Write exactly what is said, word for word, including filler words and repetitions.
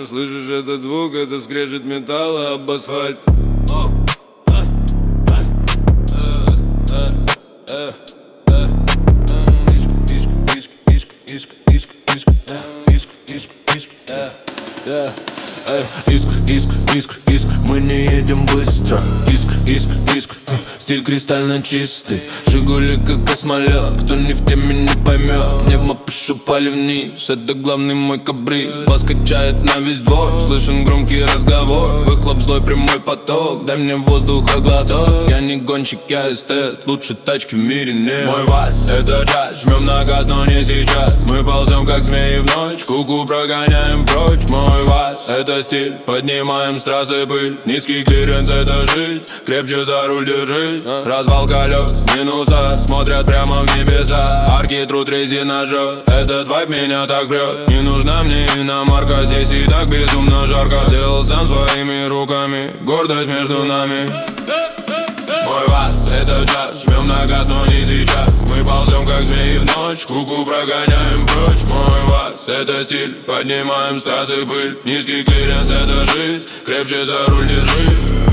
Слышишь этот звук, это скрежет металла об асфальт. Искр, искр, искр, искр, мы не едем быстро. Искр, искр, искр, стиль кристально чистый. Жигули как космолет, кто не в теме не поймет. Небо пишу пали вниз, это главный мой каприз. Бас качает на весь двор, слышен громкий разговор. Выхлоп злой прямой поток, дай мне воздуха глоток. Я не гонщик, я эстет, лучше тачки в мире нет. Мой вас, это джаз, жмем на газ, но не сейчас. Мы ползем как змеи в ночь, куку прогоняем прочь. Мой вас, это стиль, поднимаем с трассы пыль. Низкий клиренс, это жизнь, крепче за руль держись. Развал колес, минуса, смотрят прямо в небеса. Арки трут, резина жжет, этот вайб меня так прет. Не нужна мне иномарка, здесь и так безумно жарко. Сделал сам своими руками, гордость между нами. Мой вас, это джаз, жмем на газ, но не сейчас. Мы ползем как змеи в ночь, куку прогоняем прочь. Мой вас, это стиль, поднимаем с трассы пыль. Низкий клиренс, это жизнь, крепче за руль держись.